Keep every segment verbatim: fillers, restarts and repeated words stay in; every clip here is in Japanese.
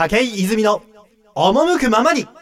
武井泉の赴くままに。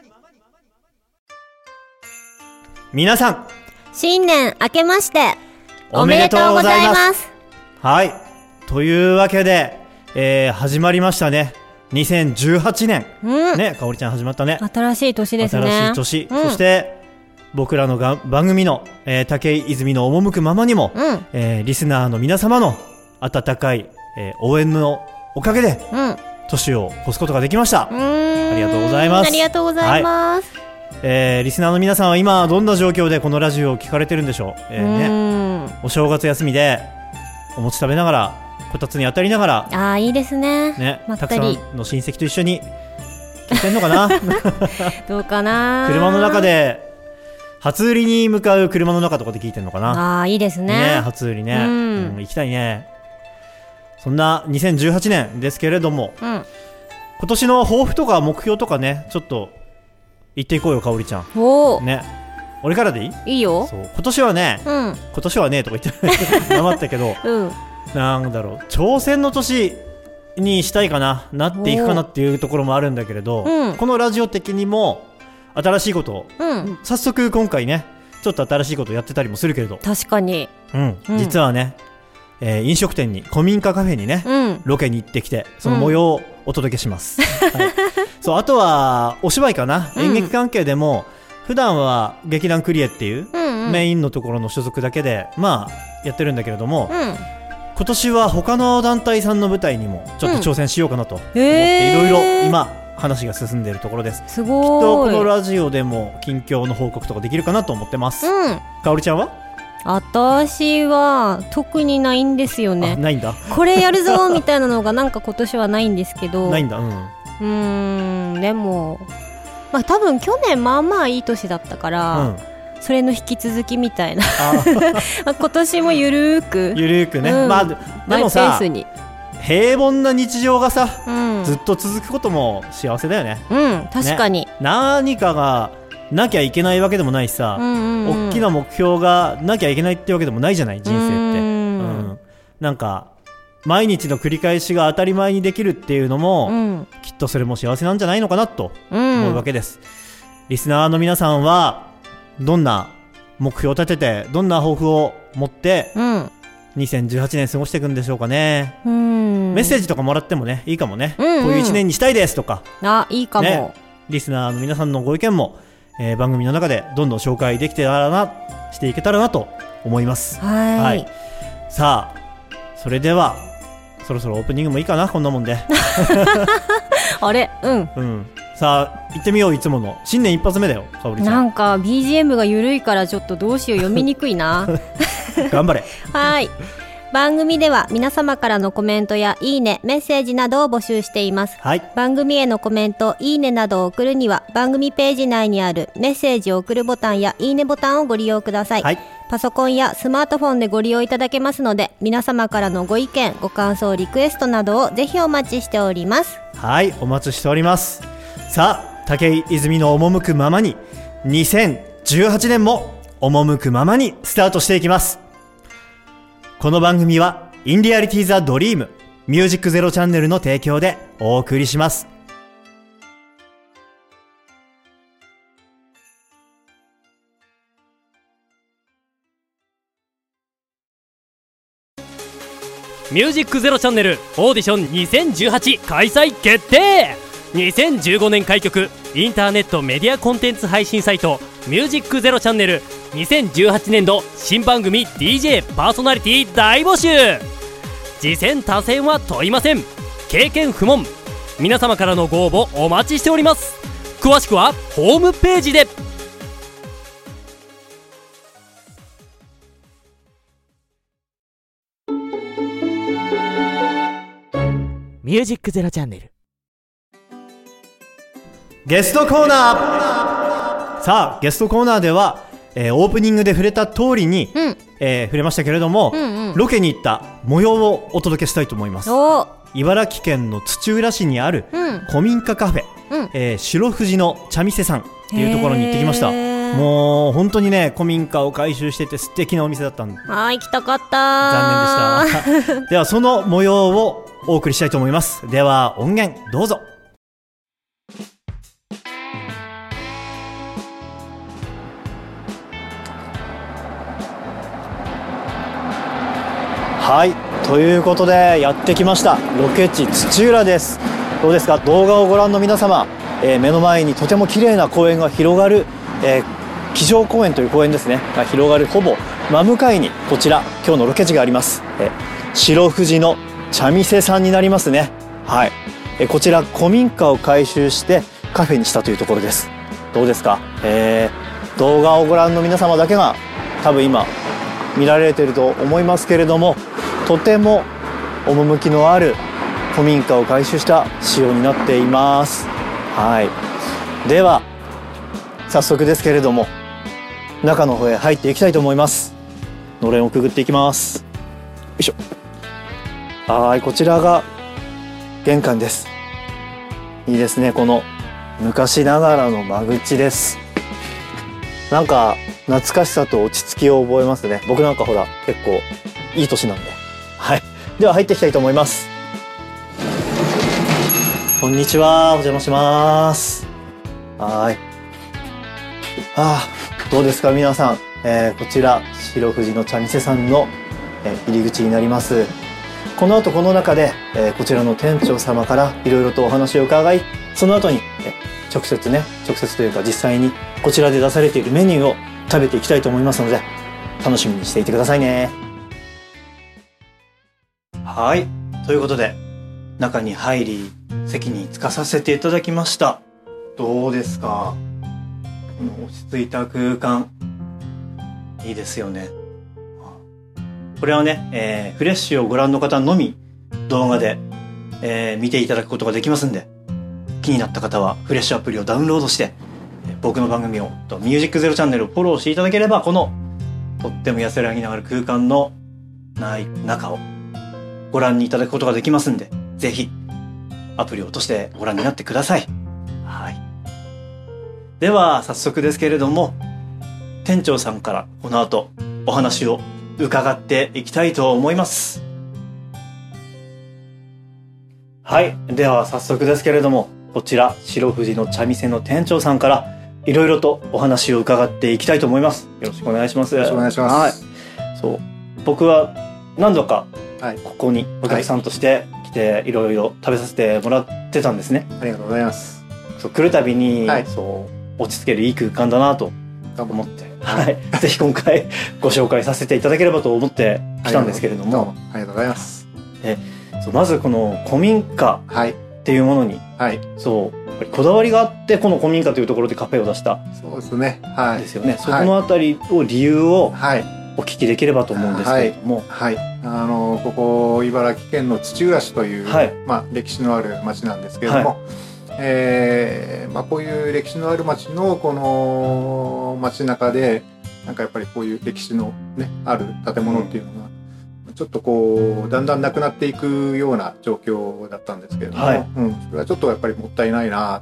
皆さん新年明けましておめでとうございます。 はい、というわけで、えー、始まりましたね。にせんじゅうはちねん、うん、ね、かおりちゃん始まったね。 新しい年ですね。 新しい年、 うん、 そして僕らのが番組の、えー、武井泉の赴くままにも、うん、えー、リスナーの皆様の温かい、えー、応援のおかげで、うん、年を越すことができました。うーん、ありがとうございます。 ありがとうございます。 はい、えー、リスナーの皆さんは今どんな状況でこのラジオを聞かれてるんでしょう。えーね、お正月休みでお餅食べながらこたつに当たりながら、 あーいいですね。 ね、たくさんの親戚と一緒に聞いてんのかなどうかな。 車の中で初売りに向かう車の中とかで聞いてんのかな。 あーいいですね。 ね、初売りね、うんうん、行きたいね。そんなにせんじゅうはちねんですけれども、うん、今年の抱負とか目標とかね、ちょっと言っていこうよ、かおりちゃん。おね、俺からでいい？ いいよ。 そう今年はね、うん、今年はねとか言って黙ったけど、うん、なんだろう、挑戦の年にしたいかな、なっていくかなっていうところもあるんだけれど、うん、このラジオ的にも新しいことを、うん、早速今回ねちょっと新しいことをやってたりもするけれど、 確かに、 うんうん、実はね、えー、飲食店に古民家カフェにね、うん、ロケに行ってきてその模様をお届けします、うんはい、そうあとはお芝居かな、うん、演劇関係でも普段は劇団クリエっていう、うんうん、メインのところの所属だけでまあやってるんだけれども、うん、今年は他の団体さんの舞台にもちょっと挑戦しようかなと思っていろいろ今話が進んでいるところです。 すごい。 きっとこのラジオでも近況の報告とかできるかなと思ってます、うん、かおりちゃんは？ 私は特にないんですよね。 ないんだ。 これやるぞみたいなのがなんか今年はないんですけどないんだ。うん、 うーんでもまあ多分去年まあまあいい年だったから、うん、それの引き続きみたいな今年もゆるーくゆるーくね、うん、まあでもさ、ペースに平凡な日常がさ、うん、ずっと続くことも幸せだよね。 うん確かに、 ね、何かがなきゃいけないわけでもないしさ、うんうんうん、大きな目標がなきゃいけないってわけでもないじゃない、人生って。うん、うん、なんか毎日の繰り返しが当たり前にできるっていうのも、うん、きっとそれも幸せなんじゃないのかなと思うわけです、うん、リスナーの皆さんはどんな目標を立ててどんな抱負を持って、うん、にせんじゅうはちねん過ごしていくんでしょうかね。うん、メッセージとかもらってもねいいかもね、うんうん、こういういちねんにしたいですとか、 あいいかも、 ね、リスナーの皆さんのご意見も、えー、番組の中でどんどん紹介できてたらなしていけたらなと思います。 はい、はい、 さあそれではそろそろオープニングもいいかな、こんなもんであれうん、 うん、さあ行ってみよう。いつもの新年一発目だよ、かおりちゃん。 なんか ビージーエム が緩いからちょっとどうしよう、読みにくいな頑張れはい、番組では皆様からのコメントやいいね、メッセージなどを募集しています、はい、番組へのコメント、いいねなどを送るには番組ページ内にあるメッセージを送るボタンやいいねボタンをご利用ください、はい、パソコンやスマートフォンでご利用いただけますので、皆様からのご意見、ご感想、リクエストなどをぜひお待ちしております。 はい、お待ちしております。さあ武井泉の赴くままににせんじゅうはちねんも赴くままにスタートしていきます。この番組はインリアリティザドリームミュージックゼロチャンネルの提供でお送りします。 ミュージックゼロチャンネルオーディションにせんじゅうはち開催決定。にせんじゅうごねん開局インターネットメディアコンテンツ配信サイトミュージックゼロチャンネルにせんじゅうはちねん度新番組 ディージェー パーソナリティ大募集。次戦他戦は問いません。経験不問。皆様からのご応募お待ちしております。詳しくはホームページで。 ミュージックゼロチャンネルゲストコーナー。さあゲストコーナーでは、えー、オープニングで触れた通りに、うんえー、触れましたけれども、うんうん、ロケに行った模様をお届けしたいと思います。茨城県の土浦市にある古民家カフェ、うんえー、白藤の茶店さんっていうところに行ってきました。もう本当にね古民家を改修してて素敵なお店だったんで、 あー行きたかった。 残念でしたではその模様をお送りしたいと思います。では音源どうぞ。 はい、ということでやってきましたロケ地土浦です。どうですか、動画をご覧の皆様、えー、目の前にとても綺麗な公園が広がる、えー、気象公園という公園ですねが広がるほぼ真向かいにこちら今日のロケ地があります。えー、白富士の茶店さんになりますね。はい、えー、こちら古民家を改修してカフェにしたというところです。どうですか、えー、動画をご覧の皆様だけが多分今見られていると思いますけれども、とても趣のある古民家を改修した仕様になっています。はい、では早速ですけれども中の方へ入っていきたいと思います。のれんをくぐっていきます。よいしょ。はい、こちらが玄関です。いいですね、この昔ながらの間口です。なんか懐かしさと落ち着きを覚えますね。僕なんかほら結構いい年なんで。はい、では入っていきたいと思います。こんにちは、お邪魔します。はい、あーどうですか皆さん、えー、こちら白富士の茶店さんの、えー、入り口になります。この後この中で、えー、こちらの店長様からいろいろとお話を伺い、その後に、えー、直接ね直接というか実際にこちらで出されているメニューを食べていきたいと思いますので楽しみにしていてくださいね。はい、ということで中に入り席に着かさせていただきました。どうですか、この落ち着いた空間いいですよね。これはね、えー、フレッシュをご覧の方のみ動画で、えー、見ていただくことができますんで、気になった方はフレッシュアプリをダウンロードして僕の番組をとミュージックゼロチャンネルをフォローしていただければ、このとっても安らぎながら空間のない中をご覧にいただくことができますんで、ぜひアプリを落としてご覧になってください。はい、では早速ですけれども店長さんからこの後お話を伺っていきたいと思います。はい、では早速ですけれどもこちら白富士の茶店の店長さんからいろいろとお話を伺っていきたいと思います。よろしくお願いします。 よろしくお願いします。 はい、そう僕は何度かここにお客さんとして来ていろいろ食べさせてもらってたんですね。 ありがとうございます。 そう来るたびに、 はい、 そう落ち着けるいい空間だなと思って、はい、ぜひ今回ご紹介させていただければと思って来たんですけれども、 ありがとうございます。 でそうまずこの古民家っていうものに、はい、そうやっぱりこだわりがあってこの古民家というところでカフェを出したそうですね、はい、 ですよね。そこのあたりを理由をお聞きできればと思うんですけれども、 はいはい、あのここ茨城県の土浦市という、はい、まあ、歴史のある町なんですけれども、はい、えーまあ、こういう歴史のある町のこの町中でなんかやっぱりこういう歴史の、ね、ある建物っていうのが、うん、ちょっとこうだんだんなくなっていくような状況だったんですけれども、はい、うん、それはちょっとやっぱりもったいないな、うん、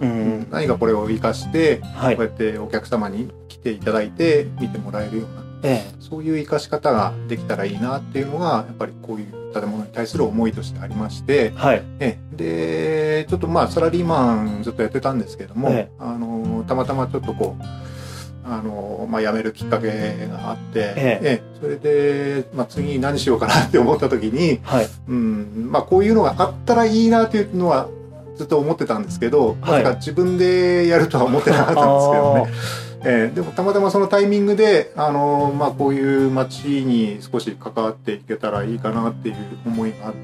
何かこれを生かして、はい、こうやってお客様に来ていただいて見てもらえるような、ええ、そういう生かし方ができたらいいなっていうのがやっぱりこういう建物に対する思いとしてありまして、はい、えでちょっとまあサラリーマンずっとやってたんですけども、ええ、あのたまたまちょっとこうあの、まあ、辞めるきっかけがあって、ええ、それで、まあ、次何しようかなって思った時に、はい、うんまあ、こういうのがあったらいいなっていうのはずっと思ってたんですけど、はい、まさか自分でやるとは思ってなかったんですけどね。えー、でもたまたまそのタイミングで、あのーまあ、こういう街に少し関わっていけたらいいかなっていう思いがあって、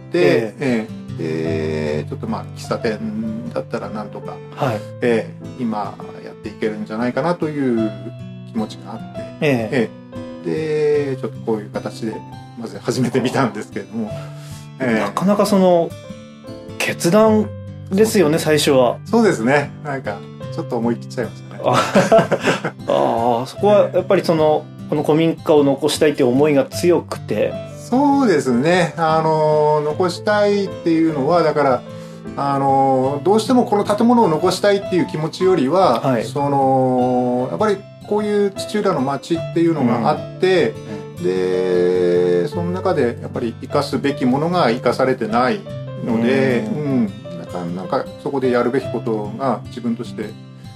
えーえー、でちょっとまあ喫茶店だったらなんとか、はい、えー、今やっていけるんじゃないかなという気持ちがあって、えー、えー、でちょっとこういう形でまず始めてみたんですけれども、 えー、なかなかその決断ですよね最初は。 そうですね、なんかちょっと思い切っちゃいましたね。ああ、そこはやっぱりそのこの古民家を残したいという思いが強くて。 そうですね、あの残したいっていうのはだからあのどうしてもこの建物を残したいっていう気持ちよりは、はい、そのやっぱりこういう土浦の町っていうのがあって、うん、でその中でやっぱり生かすべきものが生かされてないので、うん、うん、なんかそこでやるべきことが自分として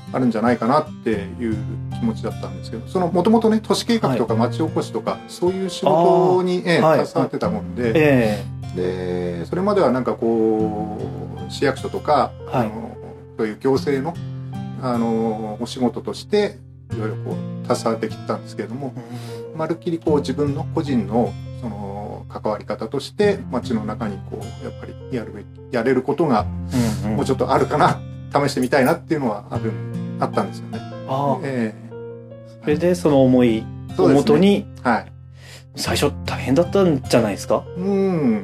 あるんじゃないかなっていう気持ちだったんですけど、そのもともとね都市計画とか町おこしとか、はい、そういう仕事に、えー、携わってたもんで、はいえー、でそれまではなんかこう市役所とか、はい、あのそういう行政の、あのお仕事としていろいろこう携わってきたんですけれども、うん、まるっきりこう自分の個人のその関わり方として町の中にこうやっぱりやるべきやれることがもうちょっとあるかな、うんうん、試してみたいなっていうのはあるあったんですよね。 あ、えー、それでその思いをもとに、ね、はい、最初大変だったんじゃないですか。うん、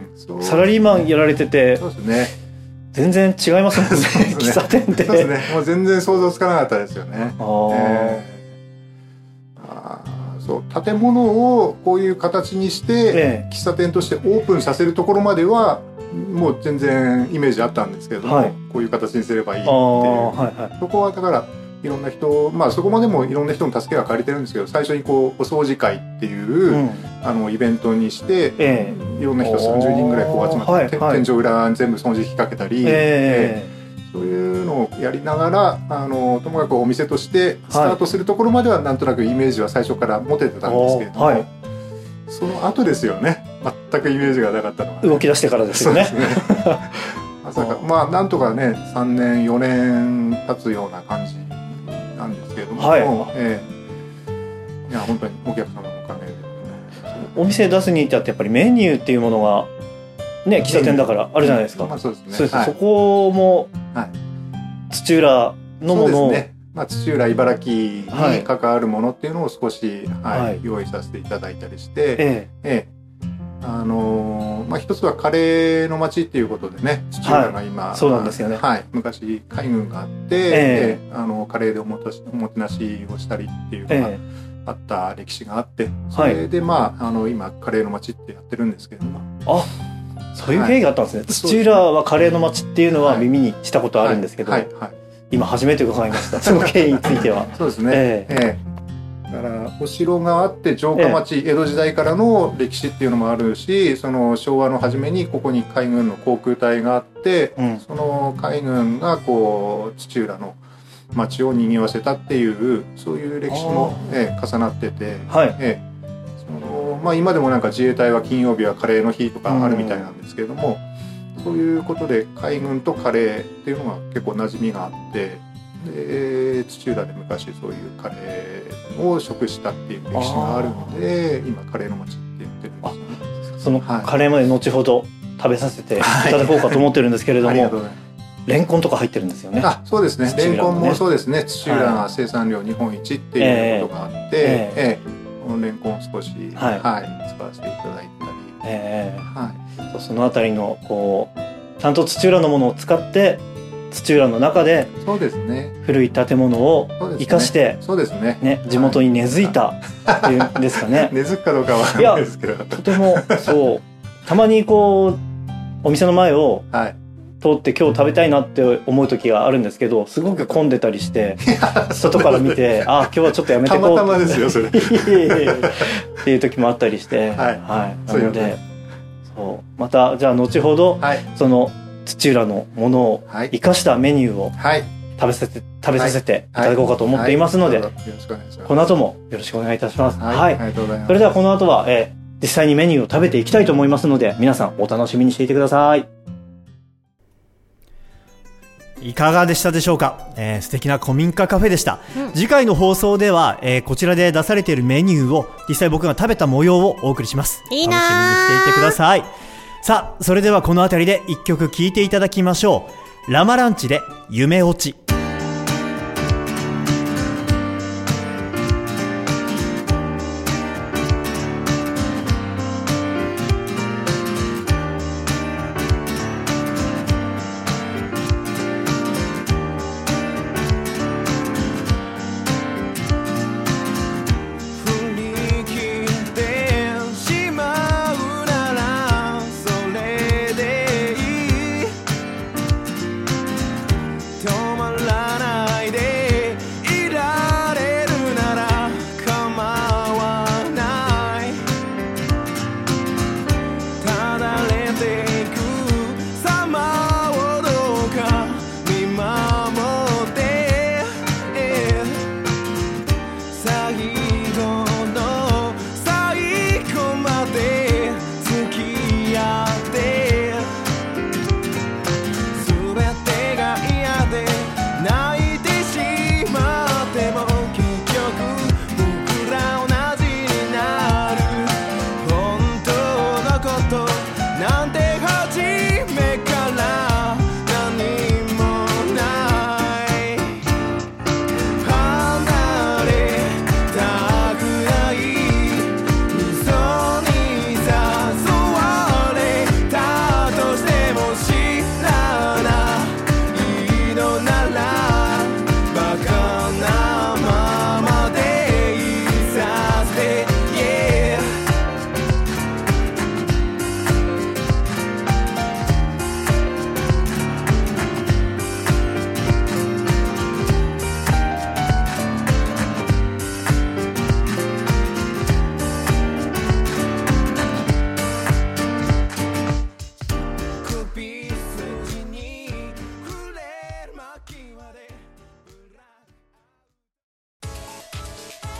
そうサラリーマンやられてて、そうですね、全然違いますもんね。喫茶店って。 そうですね。もう全然想像つかなかったですよね。あ、えー、あ、そう建物をこういう形にして、えー、喫茶店としてオープンさせるところまではもう全然イメージあったんですけれども、はい、こういう形にすればいいっていう、はいはい、そこはだからいろんな人、まあそこまでもいろんな人の助けが借りてるんですけど、最初にこうお掃除会っていう、うん、あのイベントにして、えー、いろんな人さんじゅうにんぐらいこう集まって、はいはい、天井裏全部掃除機かけたり、えー、そういうのをやりながら、あのともかくお店としてスタートするところまではなんとなくイメージは最初から持ててたんですけれども、はい、その後ですよね、全くイメージがなかったのは、ね、 動き出してからですよね。 まさかまあなんとかねさんねんよねん経つような感じなんですけれども、はい、えー、いや本当にお客様のおかげで、ね、 お店出すに至ってやっぱりメニューっていうものがね、喫茶店だからあるじゃないですか。まあ、そうですね。そうです、はい、そこも、はい、土浦のものを、そうですね、 まあ、土浦茨城に関わるものっていうのを少し、はいはい、用意させていただいたりして、ええええ、あのーまあ、一つはカレーの街っていうことでね、土浦が今、はい、 そうなんですよね、 はい、昔海軍があって、ええ、あのカレーでおもたしおもてなしをしたりっていうのがあった歴史があって、それで、まあ、あの今カレーの街ってやってるんですけれども、 あ、そういう経緯があったんですね、はい、土浦はカレーの街っていうのは耳にしたことあるんですけど、はいはいはい、今初めて伺いましたその経緯については。 そうですね、ええええ、だからお城があって城下町、ええ、江戸時代からの歴史っていうのもあるし、その昭和の初めにここに海軍の航空隊があって、うん、その海軍がこう土浦の町を賑わせたっていうそういう歴史も、ええ、重なってて、はい、ええ、そのまあ、今でもなんか自衛隊は金曜日はカレーの日とかあるみたいなんですけれども、うん、そういうことで海軍とカレーっていうのが結構馴染みがあって、で土浦で昔そういうカレーを食したっていう歴史があるので、今カレーの街って言ってるんですよね。 そのカレーまで後ほど食べさせていただこうかと思ってるんですけれども、はい、レンコンとか入ってるんですよね。 あ、そうですね、レンコンもそうですね、土浦が生産量日本一っていうことがあって、えーえー、このレンコン少し、はいはい、使わせていただいたり、えーはい、そのあたりのこうちゃんと土浦のものを使って土浦の中で古い建物を生かして地元に根付いたっていうんですかね。 根付くかどうかは分からないですけど、 とてもそうたまにこうお店の前を通って今日食べたいなって思う時があるんですけど、すごく混んでたりして外から見てあ今日はちょっとやめてこうたまたまですよそれっていう時もあったりして、はいはい、なのでそうまたじゃあ後ほど、はい、その土浦のものを生かしたメニューを食べさせて、食べさせていただこうかと思っていますので、この後もよろしくお願いいたします。はい、はい、ありがとうございます。それではこの後は、えー、実際にメニューを食べていきたいと思いますので、皆さんお楽しみにしていてください。 いかがでしたでしょうか、えー、素敵な古民家カフェでした、うん、次回の放送では、えー、こちらで出されているメニューを実際僕が食べた模様をお送りします。 いいな、 楽しみにしていてください。さあそれではこの辺りで一曲聴いていただきましょう。ラマランチで夢落ち。 止まら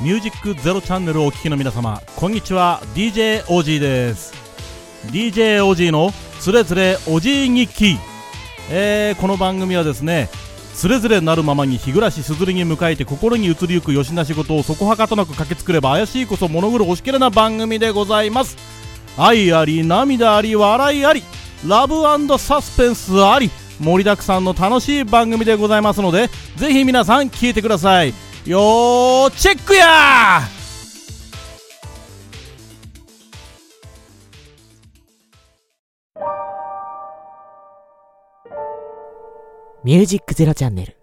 ミュージックゼロチャンネルをお聞きの皆様、こんにちは。 ディージェー オージーです。 ディージェー オージーのつれづれおじい日記、えー、この番組はですね、つれづれなるままに日暮らしすずりに迎えて心に移りゆくよしな仕事をそこはかとなく駆けつくれば怪しいこそ物黒おしきれな番組でございます。愛あり涙あり笑いありラブ&サスペンスあり盛りだくさんの楽しい番組でございますので、ぜひ皆さん聞いてください。よーチェックやー。 ミュージックゼロチャンネル。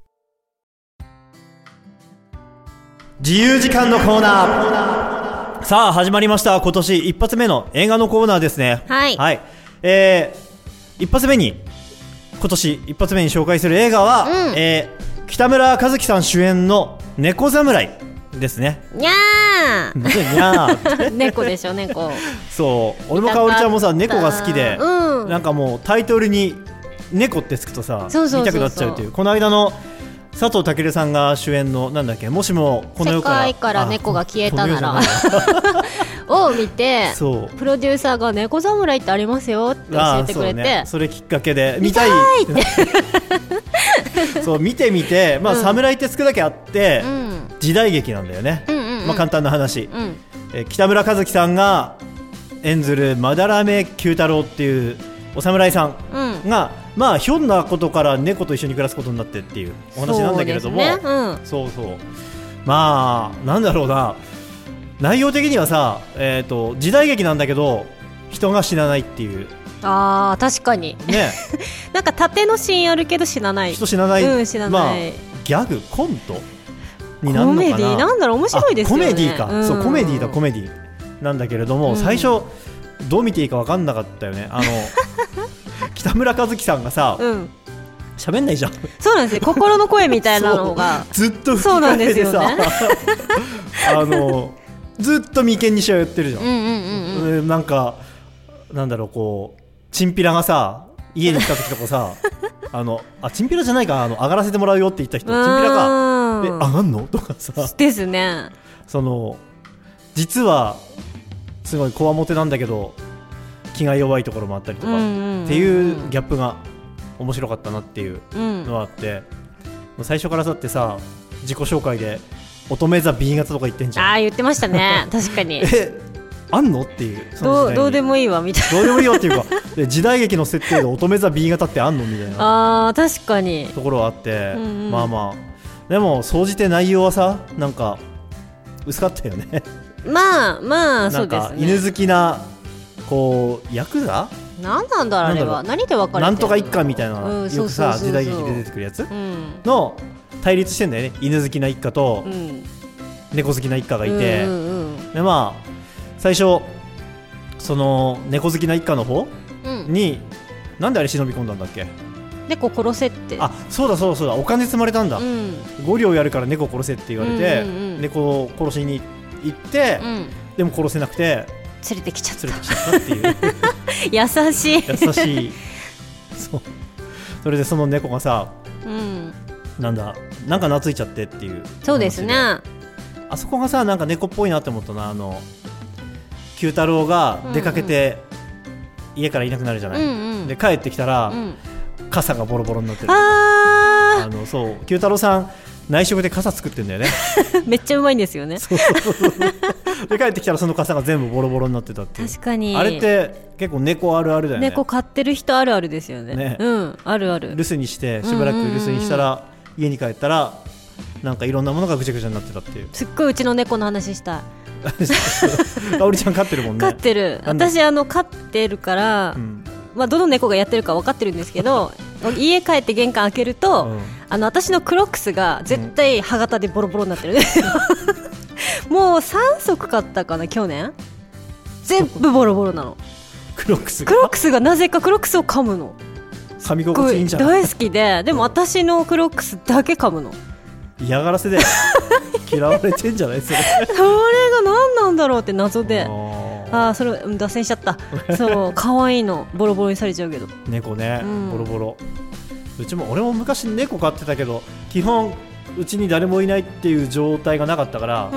自由時間のコーナー。さあ始まりました。今年一発目の映画のコーナーですね。 はい、 はい、えー、一発目に今年一発目に紹介する映画は、うん、えー、北村一輝さん主演の猫侍ですね。 にゃーにゃー猫でしょ、猫。 そう、俺もかおりちゃんもさ猫が好きで、 うん、 なんかもうタイトルに猫ってつくとさ、 そうそうそうそう、 見たくなっちゃうという。この間の佐藤健さんが主演のなんだっけ、もしもこの世から世界から猫が消えたならを見て、 そうプロデューサーが猫侍ってありますよって教えてくれて、 そ, ね、それきっかけで見たいってそう見てみて、まあ、うん、侍ってつくだけあって、うん、時代劇なんだよね、うんうんうん、まあ、簡単な話、うん、え北村一輝さんが演ずる斑目九太郎っていうお侍さんが、うん、まあひょんなことから猫と一緒に暮らすことになってっていうお話なんだけれども、 そうですね、うん、そうそう、まあなんだろうな、内容的にはさ、えーと、時代劇なんだけど人が死なないっていう。 あー確かにねなんか縦のシーンあるけど死なない、 人死なない、 うん、死なない、 まあ、ギャグコントになるのかな、コメディなんだろう、面白いですよね。 コメディか、うん、そうコメディだコメディなんだけれども、うん、最初どう見ていいか分かんなかったよね。あの北村一輝さんがさ、喋、うん、んないじゃん。 そうなんですよ、心の声みたいなのがずっと吹き替えでさ、ね、あのずっと眉間にしわ寄ってるじゃん、うんうんうんうん、なんかなんだろう、こうチンピラがさ家に来た時とかさあのあチンピラじゃないか、あの上がらせてもらうよって言った人チンピラか、え上がんのとかさですね。 その実はすごいこわもてなんだけど気が弱いところもあったりとか、うんうんうんうん、っていうギャップが面白かったなっていうのがあって、うん、最初からさってさ自己紹介で乙女座 ビー 型とか言ってんじゃん。 あー言ってましたね確かにえあんのっていう、その時代にどう、どうでもいいわみたいな、 どうでもいいよっていうかで時代劇の設定で乙女座 ビー 型ってあんのみたいなあー確かにところはあって、うんうん、まあまあでも総じて内容はさなんか薄かったよねまあまあそうですね。 なんか犬好きなこうヤクザ何なんだろうあれは、何で分かれてるの、 なんとか一家みたいな、うん、よくさ時代劇で出てくるやつ、うん、の対立してんだよね。犬好きな一家と、うん、猫好きな一家がいて、うんうんうん、でまあ最初その猫好きな一家の方に、うん、なんであれ忍び込んだんだっけ、 猫殺せって。 あそうだそうだそうだ、お金積まれたんだ、うん、ご両やるから猫殺せって言われて、うんうんうん、猫を殺しに行って、うん、でも殺せなくて連れてきちゃった連れてきちゃったっていう優しい優しいそうそれでその猫がさ、うん、なんだなんか懐いちゃってっていう。 そうですね。あそこがさなんか猫っぽいなって思ったな。あの九太郎が出かけて、うんうん、家からいなくなるじゃない、うんうん、で帰ってきたら、うん、傘がボロボロになってる。 ああのそう九太郎さん内職で傘作ってんだよねめっちゃうまいんですよね。 そうそうそうで帰ってきたらその傘が全部ボロボロになってたっていう。 確かにあれって結構猫あるあるだよね。 猫飼ってる人あるあるですよ ね, ね、うん、あるある。 留守にしてしばらく留守にしたら、うんうんうん、家に帰ったらなんかいろんなものがぐちゃぐちゃになってたっていう。 すっごいうちの猫の話したいかおりちゃん飼ってるもんね。 飼ってる。私あの飼ってるから、うんまあ、どの猫がやってるか分かってるんですけど家帰って玄関開けると、うん、あの私のクロックスが絶対歯型でボロボロになってる、うん、もうさんそく買ったかな去年。全部ボロボロなのクロックスが。 クロックスがなぜかクロックスを噛むの。 噛み心地いいんじゃない。 大好きででも私のクロックスだけ噛むの。 嫌がらせで嫌われてんじゃないそれそれが何なんだろうって謎でああそれ脱線しちゃったそう可愛いのボロボロにされちゃうけど猫ね、うん、ボロボロ。うちも俺も昔猫飼ってたけど基本うちに誰もいないっていう状態がなかったから、うんうん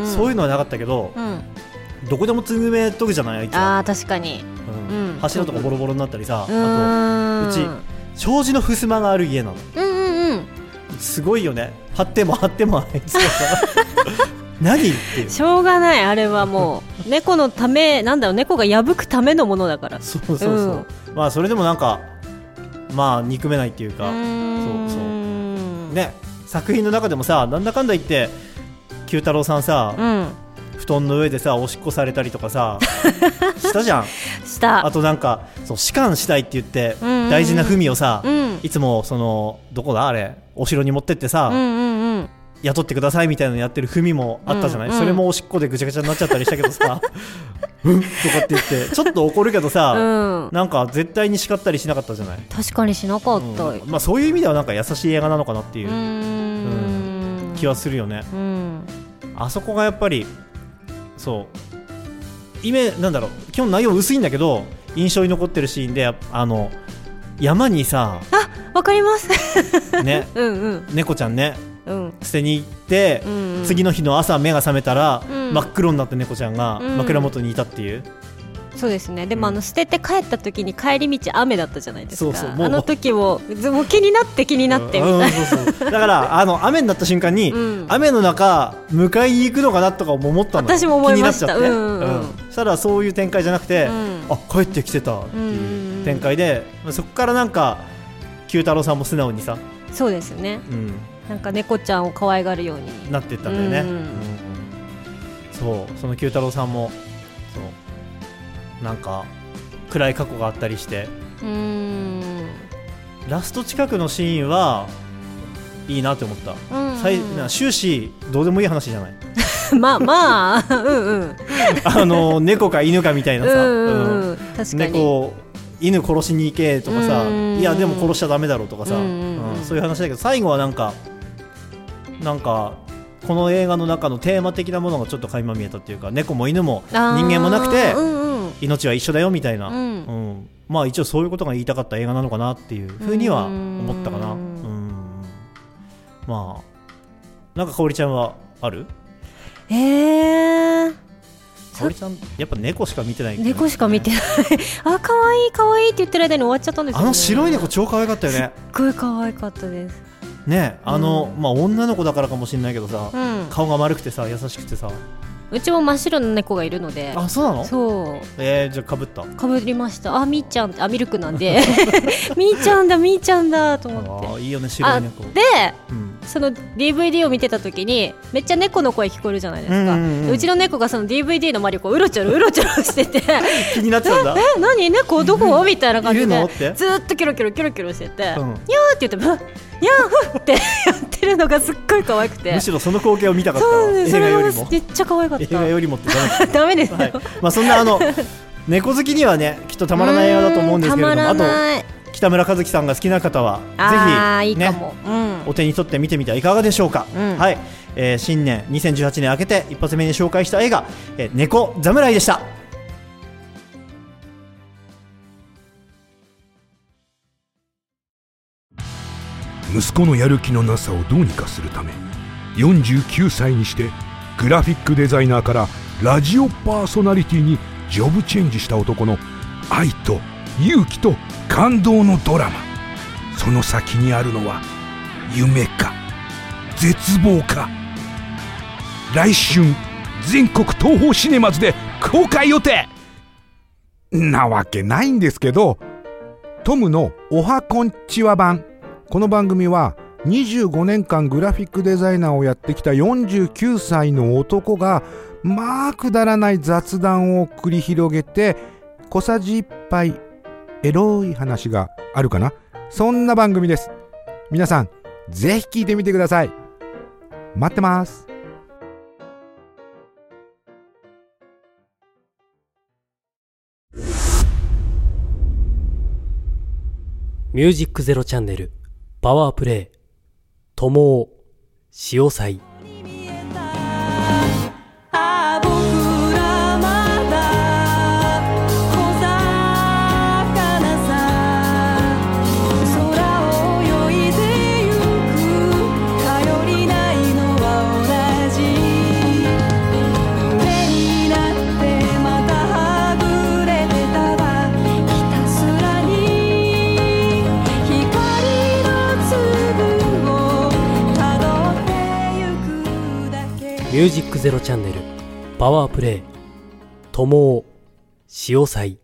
うん、そういうのはなかったけど、うん、どこでもつぐめとくじゃないあいつは。 あ確かに、 うんうん、柱とかボロボロになったりさ、あとうち障子の襖がある家なの、 うんうんうん、 すごいよね。貼っても貼ってもあいつはさ何っていう、 しょうがない。あれはもう猫のためなんだろう、猫が破くためのものだから。 そうそうそう、うん、まあそれでもなんかまあ憎めないっていうか、そうそうね、作品の中でもさ、なんだかんだ言って九太郎さんさ、うん、布団の上でさおしっこされたりとかさしたじゃん。 したあとなんかそう仕官したいって言って、うんうんうん、大事な文をさ、うん、いつもそのどこだあれお城に持ってってさ、うんうんうん、雇ってくださいみたいなのやってる文もあったじゃない、うんうん、それもおしっこでぐちゃぐちゃになっちゃったりしたけどさうんとかって言ってちょっと怒るけどさ、うん、なんか絶対に叱ったりしなかったじゃない。 確かにしなかった、うん、 まあ、そういう意味ではなんか優しい映画なのかなっていう、うーん、うん、気はするよね、うん、あそこがやっぱりそうイメなんだろう、基本内容薄いんだけど印象に残ってるシーンで、あの山にさ、 あ、わかりますね、うんうん、猫ちゃんね、うん、捨てに行って、うんうん、次の日の朝目が覚めたら、うん、真っ黒になった猫ちゃんが枕元にいたっていう、うん、 そうですね。でも、うん、あの捨てて帰った時に帰り道雨だったじゃないですか。そうそう、もうあの時ももう気になって気になってみたいな、うん、そうそうだからあの雨になった瞬間に、うん、雨の中迎えに行くのかなとか思ったの。 私も思いました。 気になっちゃって、うんうんうん、そしたらそういう展開じゃなくて、うん、あ、帰ってきてたっていう展開で、うんうん、そこからなんか九太郎さんも素直にさ、 そうですね、うん、なんか猫ちゃんを可愛がるようになってったんだよね、うんうん、そうその九太郎さんもそうなんか暗い過去があったりして、うーん、ラスト近くのシーンはいいなって思った、うんうん、終始どうでもいい話じゃないまあまあうんうん、 あの猫か犬かみたいなさ、うんうんうん、確かに猫犬殺しに行けとかさ、いやでも殺しちゃダメだろうとかさ、うんうんうん、そういう話だけど、最後はなんかなんかこの映画の中のテーマ的なものがちょっと垣間見えたっていうか、猫も犬も人間もなくて、うんうん、命は一緒だよみたいな、うんうん、まあ一応そういうことが言いたかった映画なのかなっていうふうには思ったかな。うん、まあなんか香織ちゃんはある？ えー香織ちゃんやっぱ猫しか見てない、 ね、猫しか見てないあ、可愛い可愛いって言ってる間に終わっちゃったんですよね。 あの白い猫超可愛かったよね。 すっごい可愛かったですね。あの、うん、まあ女の子だからかもしれないけどさ、うん、顔が丸くてさ優しくてさ、 うちも真っ白な猫がいるので。 あ、そうなの？ そう。 えー、じゃあかぶった？ かぶりました。あ、みーちゃん、あ、ミルクなんでみーちゃんだみーちゃんだと思って。 あ、いいよね白い猫。 で、うん、その ディーブイディー を見てた時にめっちゃ猫の声聞こえるじゃないですか、うんうんうん、うちの猫がその ディーブイディー の周りをこううろちょろうろちょろしてて気になってたんだ。 ええ、何猫どこみたいな感じでずっとキョロキョロキョロキョロしてて、うん、にゃーって言ってもにゃーってやってるのがすっごい可愛くて、 むしろその光景を見たかった。 そうね、それがめっちゃ可愛かった。 映画よりもってダメダメですよ、はい、 まあ、そんなあの猫好きにはねきっとたまらない映画だと思うんですけれども、あと北村一輝さんが好きな方はぜひ、ね、いいかも、うん、お手に取って見てみてはいかがでしょうか、うん、はい、えー、新年にせんじゅうはちねん明けて一発目に紹介した映画、えー、猫侍でした。 息子のやる気のなさをどうにかするためよんじゅうきゅうさいにしてグラフィックデザイナーからラジオパーソナリティにジョブチェンジした男の愛と勇気と感動のドラマ。その先にあるのは夢か絶望か。来春全国東宝シネマズで公開予定なわけないんですけど、トムのおはこんちは版。この番組はにじゅうごねんかんグラフィックデザイナーをやってきたよんじゅうきゅうさいの男がまあくだらない雑談を繰り広げて小さじいっぱいエロい話があるかな、そんな番組です。皆さんぜひ聞いてみてください。待ってます。 ミュージックゼロチャンネルパワープレイ友を潮祭。 ミュージックゼロチャンネルパワープレイ友を潮祭。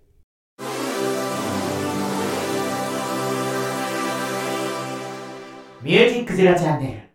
ミュージックゼロチャンネル。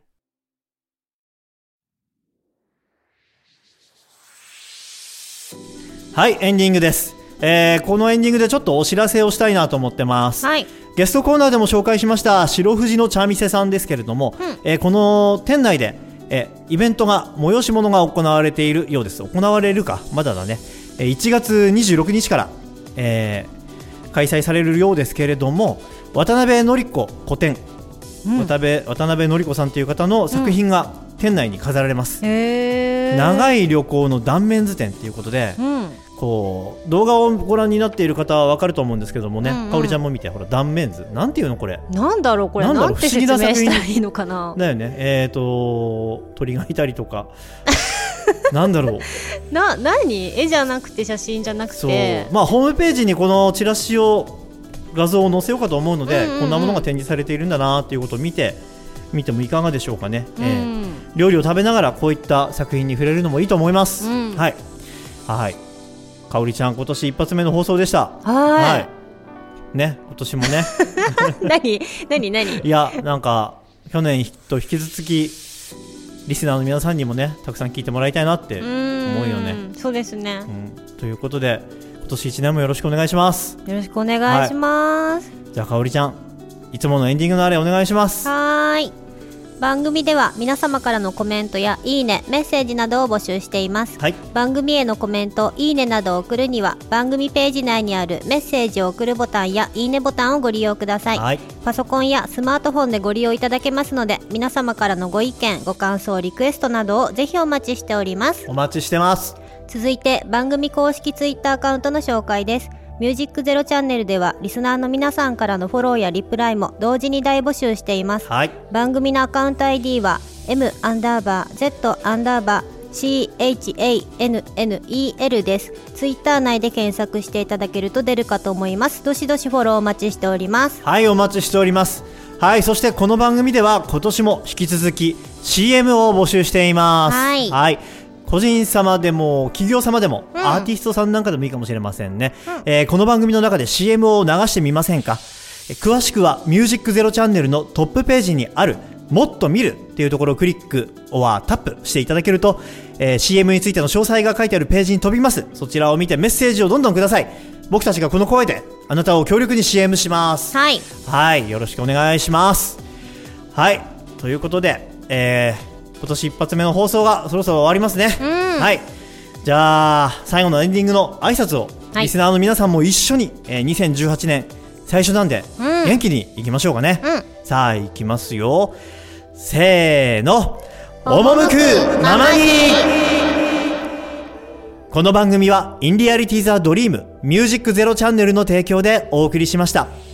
はい、エンディングです。えー、このエンディングでちょっとお知らせをしたいなと思ってます。 はい。 ゲストコーナーでも紹介しました白藤の茶店さんですけれども、うんえー、この店内で、えー、イベントが催し物が行われているようです。行われるかまだだね。いちがつにじゅうろくにちから、えー、開催されるようですけれども、渡辺典子個展、うん、渡辺渡辺典子さんという方の作品が店内に飾られます。うん、へー。長い旅行の断面図展ということで、うんこう動画をご覧になっている方は分かると思うんですけどもね、うんうん、かおりちゃんも見て、ほら断面図なんていうのこれ、 なんだろうこれ、なんて説明したらいいのかな。 だよね。えーと鳥がいたりとかなんだろうな、何絵じゃなくて写真じゃなくて、 そう、まあ、ホームページにこのチラシを画像を載せようかと思うので、うんうんうん、こんなものが展示されているんだなということを見て見てもいかがでしょうかね、うんえー、料理を食べながらこういった作品に触れるのもいいと思います、うん、はいはいかおりちゃん、今年一発目の放送でした。はいはいね、今年もね何何何いや、なんか去年と引き続きリスナーの皆さんにもねたくさん聞いてもらいたいなって思うよね。 そうですね、 うん、ということで今年いちねんもよろしくお願いします。 よろしくお願いします、 はい、じゃあかおりちゃん、いつものエンディングのあれお願いします。 はい、番組では皆様からのコメントやいいね、メッセージなどを募集しています、はい、番組へのコメント、いいねなどを送るには番組ページ内にあるメッセージを送るボタンやいいねボタンをご利用ください、はい、パソコンやスマートフォンでご利用いただけますので、皆様からのご意見、ご感想、リクエストなどをぜひお待ちしております。 お待ちしてます。 続いて番組公式ツイッターアカウントの紹介です。ミュージックゼロチャンネルではリスナーの皆さんからのフォローやリプライも同時に大募集しています、はい、番組のアカウント アイディー は M アンダーバー Z アンダーバー シーエイチエーエヌエヌイーエル です。ツイッター内で検索していただけると出るかと思います。どしどしフォローお待ちしております。 はい、お待ちしております。はい、そしてこの番組では今年も引き続き シーエム を募集しています。はい、はい個人様でも企業様でも、うん、アーティストさんなんかでもいいかもしれませんね、うんえー、この番組の中で シーエム を流してみませんか。えー、詳しくはミュージックゼロチャンネルのトップページにあるもっと見るっていうところをクリックorタップしていただけると、えー、シーエム についての詳細が書いてあるページに飛びます。そちらを見てメッセージをどんどんください。僕たちがこの声であなたを強力に シーエム します。はい、はい、よろしくお願いします。はい、ということで、えー、今年一発目の放送がそろそろ終わりますね、うん、はい、じゃあ最後のエンディングの挨拶を、はい、リスナーの皆さんも一緒に、えー、にせんじゅうはちねん最初なんで、うん、元気にいきましょうかね、うん、さあいきますよ、せーの、赴くままに。この番組はインリアリティザドリームミュージックゼロチャンネルの提供でお送りしました。